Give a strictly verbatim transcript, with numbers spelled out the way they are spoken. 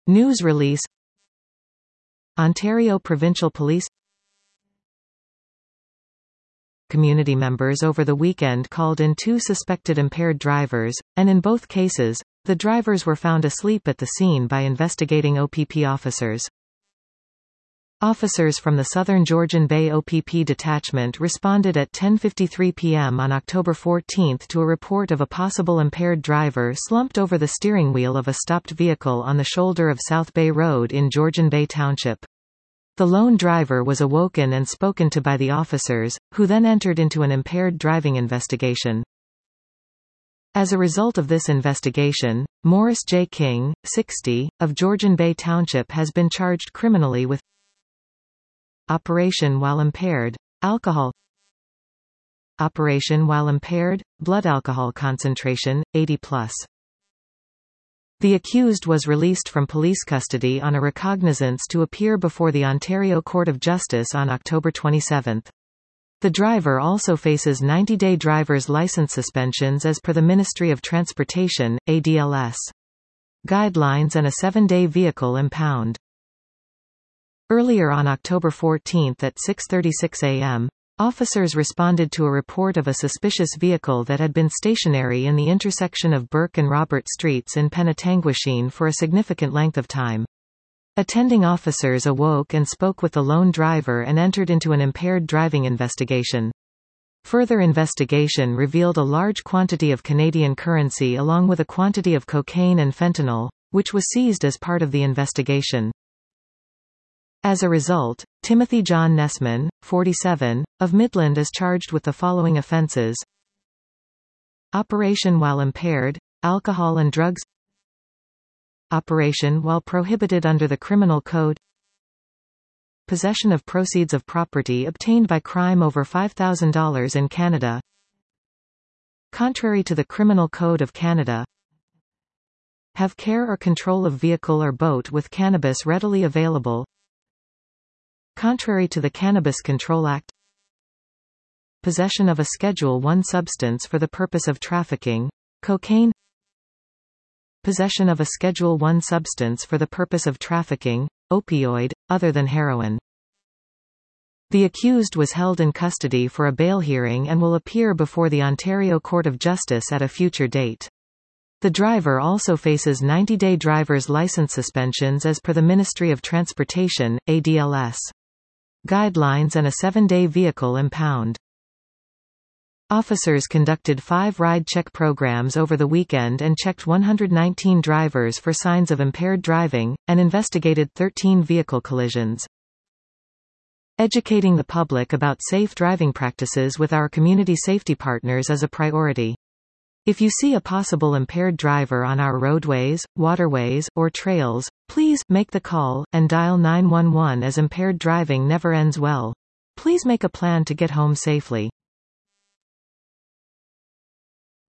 News release. Ontario Provincial Police. Community members over the weekend called in two suspected impaired drivers, and in both cases, the drivers were found asleep at the scene by investigating O P P officers. Officers from the Southern Georgian Bay O P P detachment responded at ten fifty-three p m on October fourteenth to a report of a possible impaired driver slumped over the steering wheel of a stopped vehicle on the shoulder of South Bay Road in Georgian Bay Township. The lone driver was awoken and spoken to by the officers, who then entered into an impaired driving investigation. As a result of this investigation, Morris J. King, sixty, of Georgian Bay Township has been charged criminally with operation while impaired, alcohol, operation while impaired, blood alcohol concentration, eighty plus. The accused was released from police custody on a recognizance to appear before the Ontario Court of Justice on October twenty-seventh. The driver also faces ninety-day driver's license suspensions as per the Ministry of Transportation, A D L S guidelines and a seven-day vehicle impound. Earlier on October fourteenth at six thirty-six a m, officers responded to a report of a suspicious vehicle that had been stationary in the intersection of Burke and Robert Streets in Penetanguishene for a significant length of time. Attending officers awoke and spoke with the lone driver and entered into an impaired driving investigation. Further investigation revealed a large quantity of Canadian currency along with a quantity of cocaine and fentanyl, which was seized as part of the investigation. As a result, Timothy John Nessman, forty-seven, of Midland is charged with the following offences: operation while impaired, alcohol and drugs, operation while prohibited under the Criminal Code, possession of proceeds of property obtained by crime over five thousand dollars in Canada, contrary to the Criminal Code of Canada, have care or control of vehicle or boat with cannabis readily available, contrary to the Cannabis Control Act, possession of a Schedule one substance for the purpose of trafficking, cocaine, possession of a Schedule one substance for the purpose of trafficking, opioid, other than heroin. The accused was held in custody for a bail hearing and will appear before the Ontario Court of Justice at a future date. The driver also faces ninety-day driver's license suspensions as per the Ministry of Transportation, A D L S guidelines and a seven-day vehicle impound. Officers conducted five ride check programs over the weekend and checked one hundred nineteen drivers for signs of impaired driving, and investigated thirteen vehicle collisions. Educating the public about safe driving practices with our community safety partners is a priority. If you see a possible impaired driver on our roadways, waterways, or trails, please make the call and dial nine one one as impaired driving never ends well. Please make a plan to get home safely.